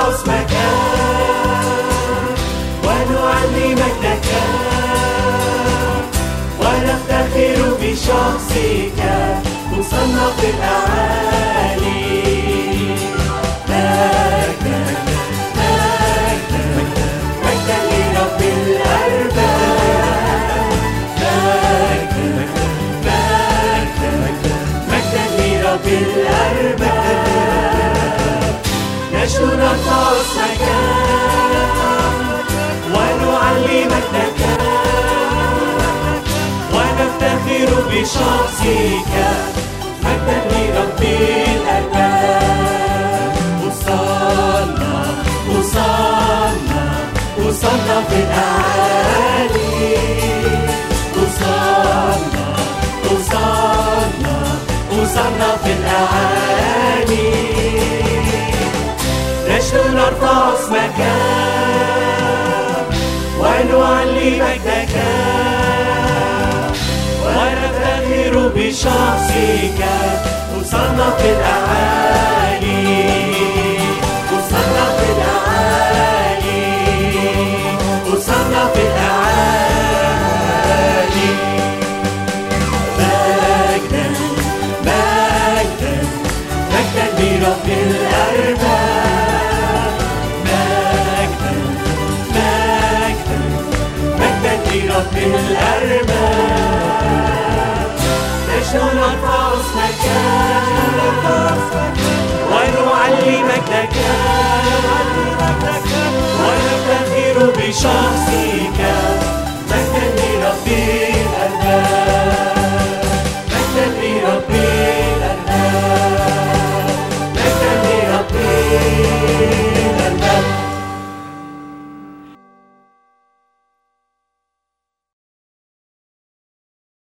اسمك ونعلي مجدك ونفتخر بشخصك مصنف الأعالي. مجدا مجدا مجدا لرب الأرباب. مجدا مجدا مجدا لرب الأرباب. نشكر نرفع اسمك ونعلي مجدك ونفتخر بشخصك مجدا لرب الأرباب. وصلنا وصلنا وصلنا في الأعالي. وصلنا وصلنا وصلنا في الأعالي. نشكر نرفع اسمك ونعلي مجدك ونفتخر بشخصك وصلنا في الأعالي. وصلنا في الأعالي. وصلنا في الأعالي. مجدا مجدا مجدا لرب الأرباب. مجدا مجدا مجدا لرب الأرباب. نرفع اسمك ونعلي مجدك ونفتخر بشخصك